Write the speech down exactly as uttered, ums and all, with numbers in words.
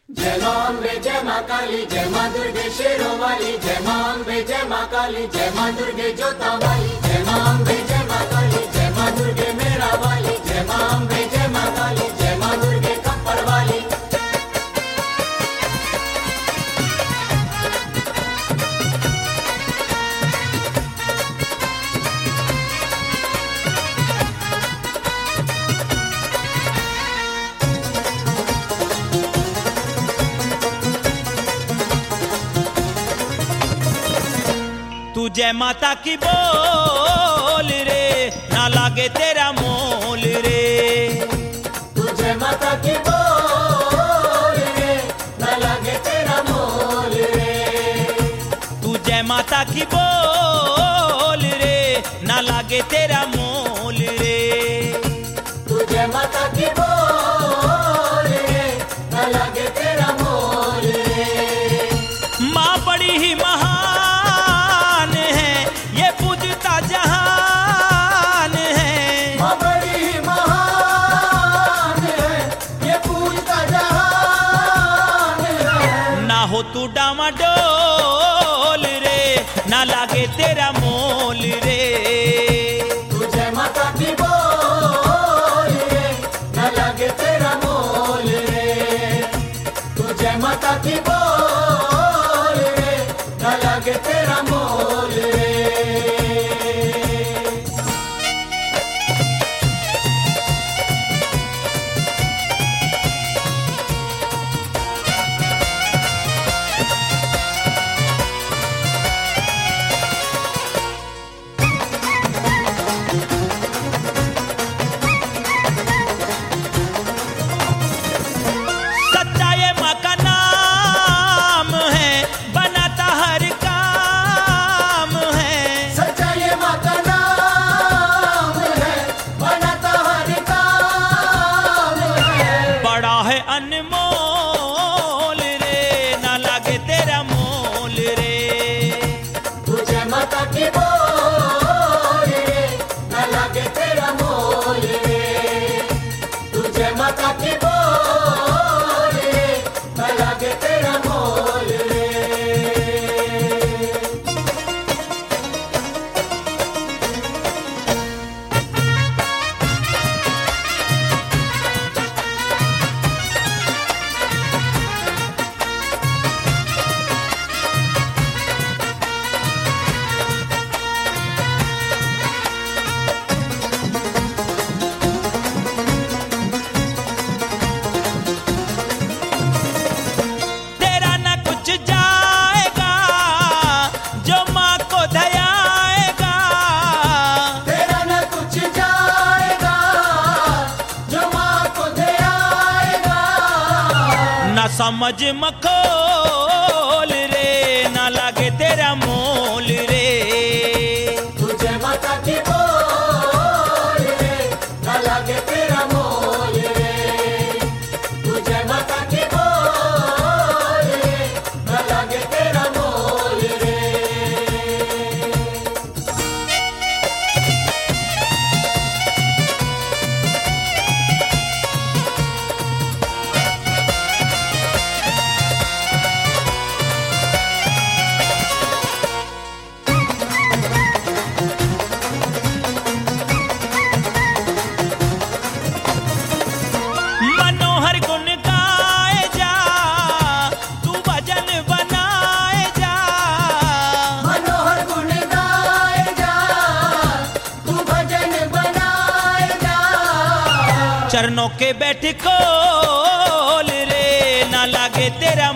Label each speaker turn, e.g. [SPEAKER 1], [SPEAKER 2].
[SPEAKER 1] जय मां अम्बे जय मां काली जय मां दुर्गे शेरों वाली जय मां अम्बे जय मां काली जय मां दुर्गे जोता वाली जय मां अम्बे जय मां काली जय मां दुर्गे मेरा वाली जय मां अम्बे जय मां काली जय मां दुर्गे खप्पर वाली।
[SPEAKER 2] तू जय माता की बोल रे ना लागे तेरा मोल रे।
[SPEAKER 1] तू जय माता की बोल रे ना लागे तेरा मोल रे।
[SPEAKER 2] तू जय माता की बोल रे ना लागे तेरा मोल रे।
[SPEAKER 1] तू जय माता की बोल रे ना लागे तेरा मोल रे।
[SPEAKER 2] माँ बड़ी ही महान है ये पूजता जहान है।
[SPEAKER 1] माँ बड़ी ही महान है ये पूजता जहान है।
[SPEAKER 2] ना हो तू डामाडोल रे ना लागे तेरा मोल रे।
[SPEAKER 1] तू जय माता की बोल रे ना लागे तेरा मोल रे। तू जय माता की बोल रे ना लागे तेरा मोल रे।
[SPEAKER 2] सच्चा ये माँ का नाम है बनाता हर काम है।
[SPEAKER 1] सच्चा ये माँ का नाम है बनाता हर काम है।
[SPEAKER 2] बड़ा है अनमोल रे ना लागे तेरा मोल रे।
[SPEAKER 1] तू जय माता की बोल रे ना लागे तेरा मोल रे। तू जय माता की बोल रे ना लागे तेरा मोल रे।
[SPEAKER 2] तेरा न कुछ जाएगा जो माँ को दयाएगा।
[SPEAKER 1] तेरा न कुछ जाएगा जो माँ को दे आएगा।
[SPEAKER 2] न समझ मखोल रे ना लागे तेरा मोल रे।
[SPEAKER 1] तू जय माता की बोल रे ना लागे तेरा मोल रे। तू जय माता की बोल रे ना लागे तेरा मोल रे।
[SPEAKER 2] मनोहर गुण गाए जा तू भजन बनाए जा।
[SPEAKER 1] मनोहर गुण गाए जा तू भजन बनाए जा।
[SPEAKER 2] चरणों के बैठ खोल रे ना लागे तेरा